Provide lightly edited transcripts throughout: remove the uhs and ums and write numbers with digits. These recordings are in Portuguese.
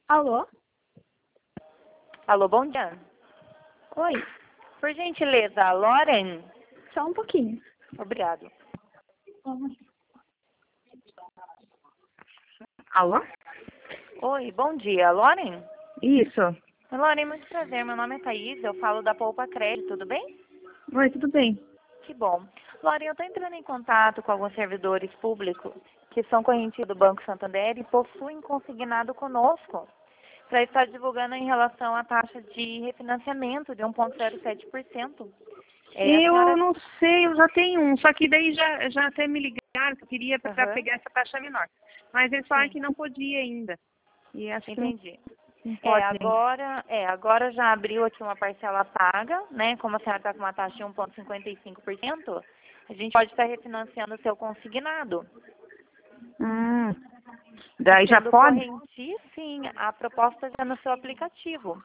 Alô? Alô, bom dia. Oi, Por gentileza, a Lauren? só um pouquinho. Obrigado. Alô? Oi, bom dia. Lauren? Isso. Lauren, muito prazer. Meu nome é Thaís, eu falo da Poupa Crédito, tudo bem? Oi, tudo bem? Que bom. Lauren, eu estou entrando em contato com alguns servidores públicos que são correntes do Banco Santander e possuem consignado conosco para estar divulgando em relação à taxa de refinanciamento de 1,07%. Eu não sei, eu já tenho um, só que daí já até me ligaram que eu queria para Aham. pegar essa taxa menor. Mas eles falaram Sim. que não podia ainda. E acho que Entendi. não pode ainda. Agora já abriu aqui uma parcela paga, né? Como a senhora está com uma taxa de 1,55%, a gente pode estar refinanciando o seu consignado. Hum. Daí já Sendo pode? corrente, sim, a proposta já é no seu aplicativo.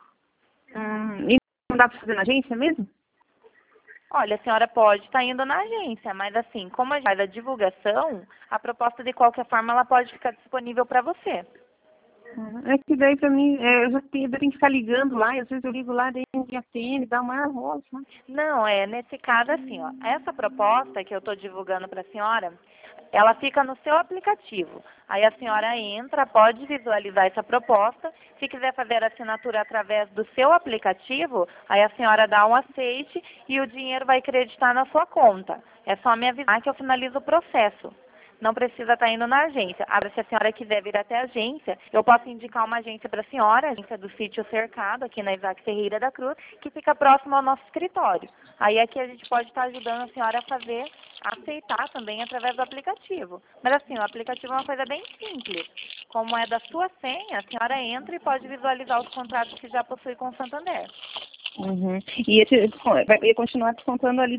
E não dá para fazer na agência mesmo? Olha, a senhora pode estar indo na agência, mas assim, como a gente faz a divulgação, a proposta de qualquer forma ela pode ficar disponível para você. É que daí pra mim, eu tenho que ficar ligando lá, e às vezes eu ligo lá, daí ninguém atende, dá uma rola, sabe? Não, nesse caso assim, ó, essa proposta que eu estou divulgando para a senhora, ela fica no seu aplicativo. Aí a senhora entra, pode visualizar essa proposta. Se quiser fazer a assinatura através do seu aplicativo, aí a senhora dá um aceite e o dinheiro vai creditar na sua conta. É só me avisar que eu finalizo o processo. Não precisa estar indo na agência. Agora, se a senhora quiser vir até a agência, eu posso indicar uma agência para a senhora, a agência do Sítio Cercado, aqui na Isaac Ferreira da Cruz, que fica próximo ao nosso escritório. Aí aqui a gente pode estar ajudando a senhora a aceitar também através do aplicativo. Mas assim, o aplicativo é uma coisa bem simples. Como é da sua senha, a senhora entra e pode visualizar os contratos que já possui com o Santander. Uhum. E esse vai continuar descontando ali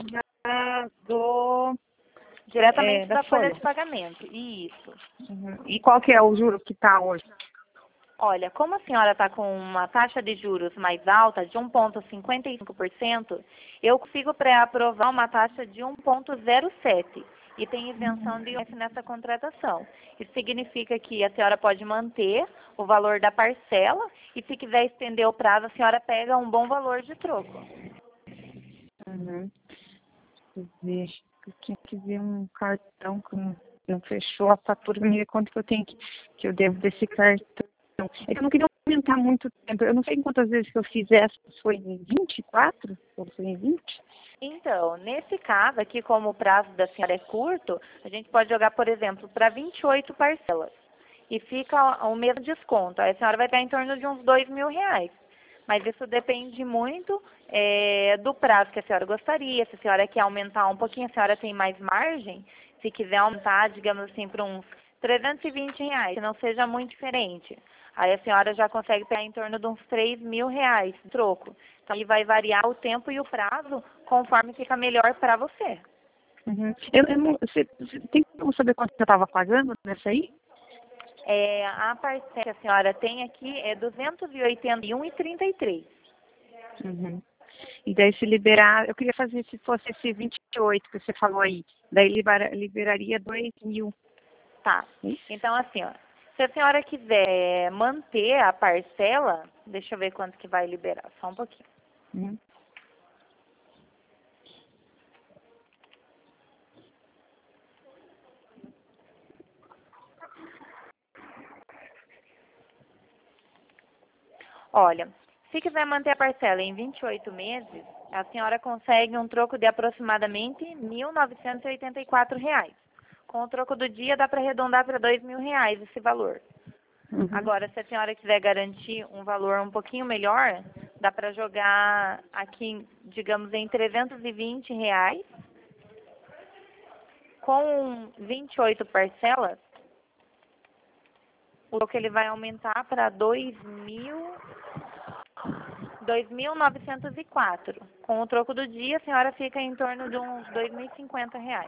do Diretamente da da folha folha. de pagamento. Isso. Uhum. E qual que é o juro que está hoje? Olha, como a senhora está com uma taxa de juros mais alta, de 1,55%, eu consigo pré-aprovar uma taxa de 1,07% e tem isenção de IOF nessa contratação. Isso significa que a senhora pode manter o valor da parcela e, se quiser estender o prazo, a senhora pega um bom valor de troco. Uhum. Deixa eu ver. Eu tinha que ver um cartão que não fechou a fatura, me ver quanto que eu tenho que eu devo desse cartão. É que eu não queria aumentar muito tempo. Eu não sei quantas vezes que eu fiz essa, se foi em 24 ou foi em 20. Então, nesse caso aqui, como o prazo da senhora é curto, a gente pode jogar, por exemplo, para 28 parcelas. E fica o mesmo desconto. Aí a senhora vai ter em torno de uns R$ 2.000. Mas isso depende muito do prazo que a senhora gostaria. Se a senhora quer aumentar um pouquinho, a senhora tem mais margem. Se quiser aumentar, digamos assim, para uns R$ 320, que não seja muito diferente. Aí a senhora já consegue pegar em torno de uns R$ 3.000 de troco. Então, aí vai variar o tempo e o prazo conforme fica melhor para você. Uhum. Você tem como saber quanto que eu estava pagando nessa aí? A parcela que a senhora tem aqui é R$ 281,33. Uhum. E daí se liberar, eu queria fazer se fosse esse 28 que você falou aí. Daí liberaria 2.000. Tá. Isso? Então, assim, ó, se a senhora quiser manter a parcela, deixa eu ver quanto que vai liberar, só um pouquinho. Uhum. Olha, se quiser manter a parcela em 28 meses, a senhora consegue um troco de aproximadamente R$ 1.984. Com o troco do dia, dá para arredondar para R$ 2.000 esse valor. Uhum. Agora, se a senhora quiser garantir um valor um pouquinho melhor, dá para jogar aqui, digamos, em R$ 320. Com 28 parcelas, o troco ele vai aumentar para 2.904. Com o troco do dia, a senhora fica em torno de uns R$ 2.050.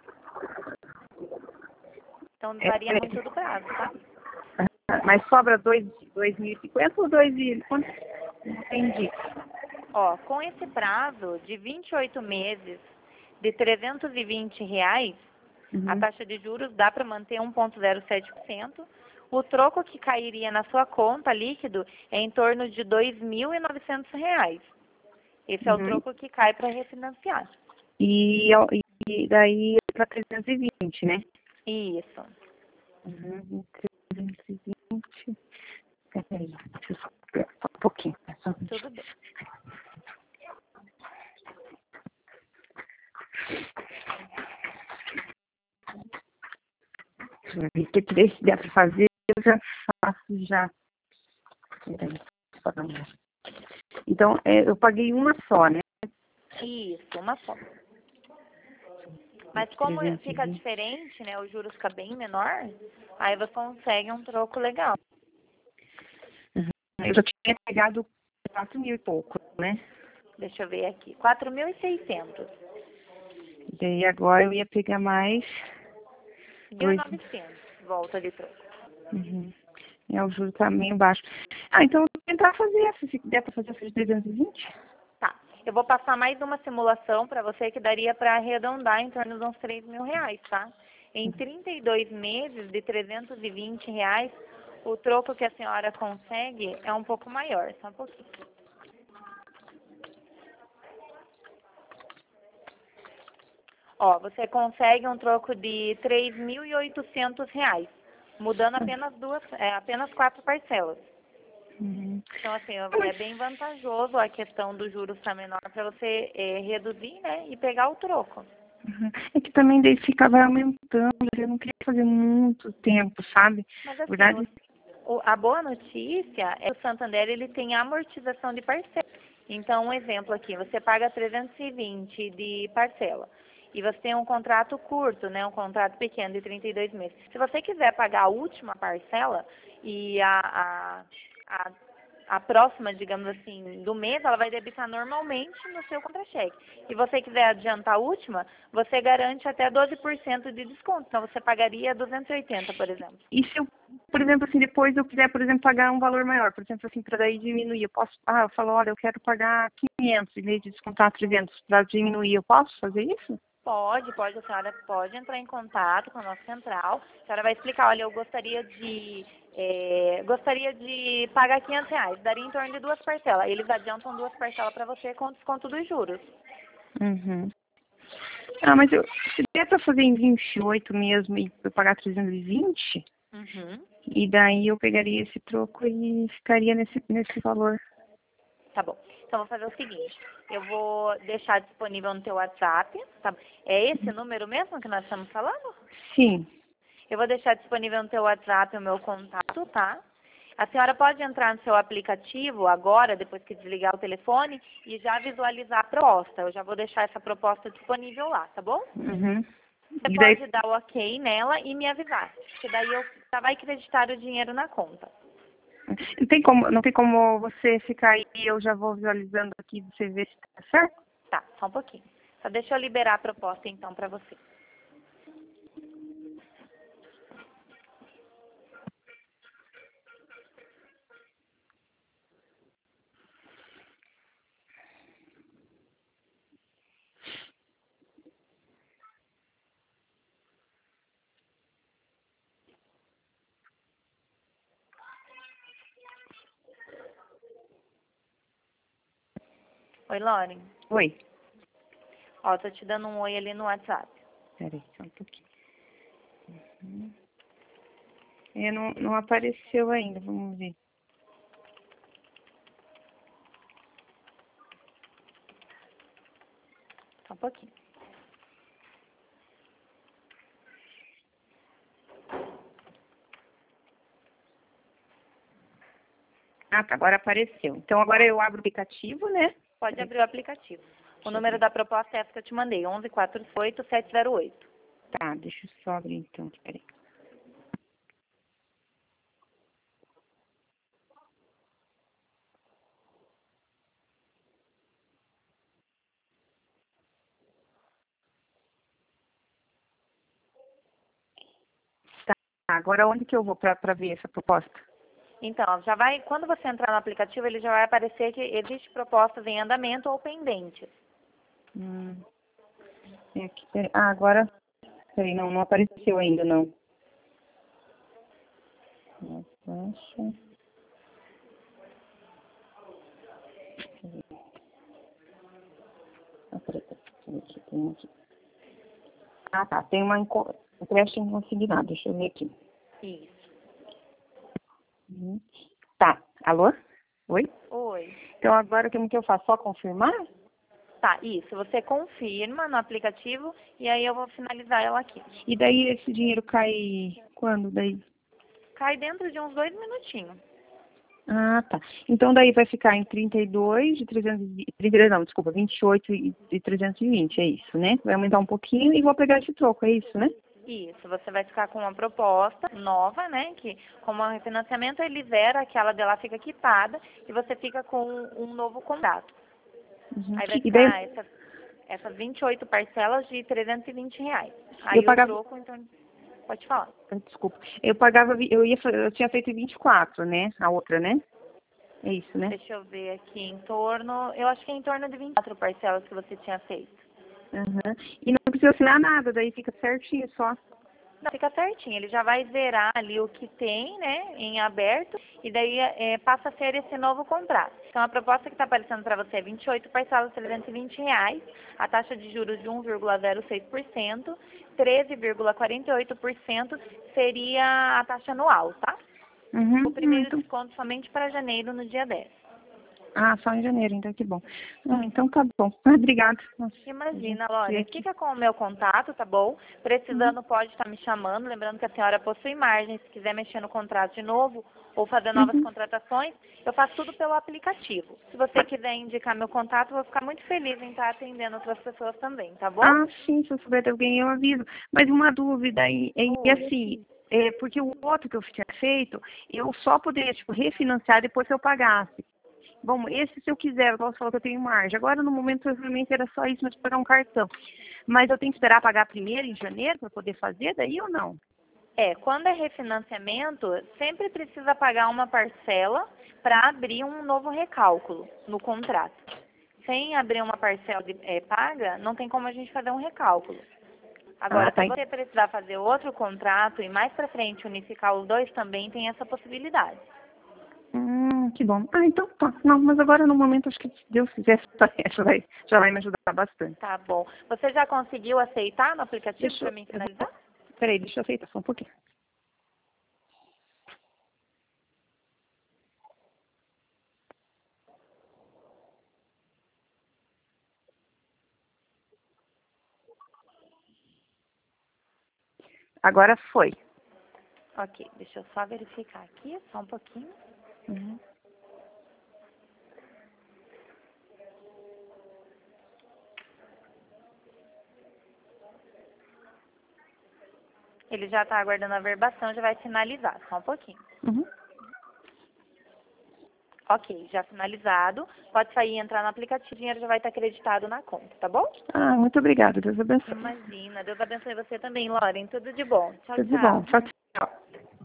Então, varia muito do prazo, tá? Mas sobra 2.050 ou 2.000? Quanto? Não entendi. Ó, com esse prazo de 28 meses de R$ 320, a Uhum. taxa de juros dá para manter 1,07%. O troco que cairia na sua conta líquido é em torno de R$ 2.900. Esse é o troco que cai para refinanciar. E daí é para 320, né? Isso. 320. Peraí, deixa eu só um pouquinho. Tudo bem. Que se der para fazer, eu já faço já. Peraí, só dar uma. Então, eu paguei uma só, né? Isso, uma só. Mas como 320. fica diferente, né, o juros fica bem menor, aí você consegue um troco legal. Eu já tinha pegado 4 mil e pouco, né? Deixa eu ver aqui. 4.600. E aí agora eu ia pegar mais. 1.900. Volta de troco. O juro tá meio baixo. Então eu vou tentar fazer essa, se der para fazer essa de 320. Tá. Eu vou passar mais uma simulação para você que daria para arredondar em torno de uns R$ 3.000, tá? Em 32 meses de R$ 320, o troco que a senhora consegue é um pouco maior, só um pouquinho. Ó, você consegue um troco de R$ 3.800, mudando apenas 4 parcelas. Então, assim, é bem vantajoso a questão do juros estar menor para você reduzir, né, e pegar o troco. É que também daí ficava aumentando, eu não queria fazer muito tempo, sabe? Mas, assim, Verdade? a boa notícia é que o Santander ele tem amortização de parcela. Então, um exemplo aqui, você paga 320 de parcela e você tem um contrato curto, né, um contrato pequeno de 32 meses. Se você quiser pagar a última parcela e a próxima, digamos assim, do mês, ela vai debitar normalmente no seu contra-cheque. Se você quiser adiantar a última, você garante até 12% de desconto. Então, você pagaria 280, por exemplo. E se eu, por exemplo, assim, depois eu quiser, por exemplo, pagar um valor maior, por exemplo, assim, para daí diminuir, eu posso, eu falo, olha, eu quero pagar 500 em vez de descontar 300 para diminuir, eu posso fazer isso? Pode, a senhora pode entrar em contato com a nossa central. A senhora vai explicar, olha, eu gostaria de pagar R$ 500, daria em torno de 2 parcelas. Eles adiantam 2 parcelas para você com desconto dos juros. Mas se der para fazer em 28 mesmo e eu pagar 320, e daí eu pegaria esse troco e ficaria nesse valor. Tá bom. Então, vou fazer o seguinte. Eu vou deixar disponível no teu WhatsApp. Tá? É esse número mesmo que nós estamos falando? Sim. Eu vou deixar disponível no teu WhatsApp o meu contato, tá? A senhora pode entrar no seu aplicativo agora, depois que desligar o telefone, e já visualizar a proposta. Eu já vou deixar essa proposta disponível lá, tá bom? Você pode dar o ok nela e me avisar, porque daí eu já vai acreditar o dinheiro na conta. Não tem como você ficar aí e eu já vou visualizando aqui, você ver se tá certo? Tá, só um pouquinho. Só deixa eu liberar a proposta então para você. Oi, Lauren. Oi. Ó, tô te dando um oi ali no WhatsApp. Peraí, só um pouquinho. Não apareceu ainda, vamos ver. Só um pouquinho. Tá, agora apareceu. Então agora eu abro o aplicativo, né? Pode abrir o aplicativo. O número da proposta é essa que eu te mandei, 1148-708. Tá, deixa eu só abrir então, peraí. Tá, agora onde que eu vou pra ver essa proposta? Então, quando você entrar no aplicativo, ele já vai aparecer que existe propostas em andamento ou pendentes. Aqui, peraí. Agora, peraí, não apareceu ainda, não. Natasha. Aqui, tem aqui. Ah, tá. Tem uma empréstimo consignado. Deixa eu ver aqui. Isso. Tá. Alô? Oi? Oi. Então agora como que eu faço? Só confirmar? Tá, isso. Você confirma no aplicativo e aí eu vou finalizar ela aqui. E daí esse dinheiro cai quando daí? Cai dentro de uns 2 minutinhos. Ah, tá. Então daí vai ficar em 32 de 320, não, desculpa, 28 de 320, é isso, né? Vai aumentar um pouquinho e vou pegar esse troco, é isso, né? Isso, você vai ficar com uma proposta nova, né? Que como é um refinanciamento, ele zera, aquela dela fica quitada e você fica com um novo contrato. Uhum. Aí vai E daí ficar essas 28 parcelas de R$ 320. eu Aí o pagava, troco, então, pode falar. desculpa, eu pagava, eu tinha feito 24, né? A outra, né? É isso, né? Deixa eu ver aqui em torno, eu acho que é em torno de 24 parcelas que você tinha feito. Uhum. E não precisa assinar nada, daí fica certinho só. Não, fica certinho, ele já vai zerar ali o que tem, né, em aberto, e daí passa a ser esse novo contrato. Então, a proposta que está aparecendo para você é 28 parcelas de R$ 320, a taxa de juros de 1,06%, 13,48% seria a taxa anual, tá? Uhum. O primeiro Então, desconto somente para janeiro, no dia 10. ah, só em janeiro, então que bom. Ah, então tá bom. Obrigada. Nossa, Imagina, gente, Lore, aqui. fica com o meu contato, tá bom? Precisando, pode estar me chamando. Lembrando que a senhora possui margem. Se quiser mexer no contrato de novo ou fazer novas Uhum. contratações, eu faço tudo pelo aplicativo. Se você quiser indicar meu contato, eu vou ficar muito feliz em estar atendendo outras pessoas também, tá bom? Ah, sim, se eu souber de alguém, eu aviso. Mas uma dúvida aí, e Oi. assim, porque o outro que eu tinha feito, eu só poderia, tipo, refinanciar depois que eu pagasse. Bom, esse se eu quiser, eu posso falar que eu tenho margem. Agora, no momento, realmente era só isso, mas pagar um cartão. Mas eu tenho que esperar pagar primeiro, em janeiro, para poder fazer daí ou não? Quando é refinanciamento, sempre precisa pagar uma parcela para abrir um novo recálculo no contrato. Sem abrir uma parcela paga, não tem como a gente fazer um recálculo. Ah, Agora, tá. se você precisar fazer outro contrato e mais para frente unificar os dois, também tem essa possibilidade. Que bom. Ah, então tá. Não, mas agora no momento acho que se Deus quiser, já vai me ajudar bastante. Tá bom. Você já conseguiu aceitar no aplicativo Deixa para eu, mim finalizar? peraí, deixa eu aceitar só um pouquinho. Agora foi. Ok, deixa eu só verificar aqui, só um pouquinho. Uhum. Ele já está aguardando a verbação, já vai finalizar, só um pouquinho. Uhum. Ok, já finalizado. Pode sair e entrar no aplicativo, o dinheiro já vai estar acreditado na conta, tá bom? Ah, muito obrigada. Deus abençoe. Imagina. Deus abençoe você também, Lauren. Tudo de bom. Tchau, Tudo de bom. tchau. Tchau, tchau.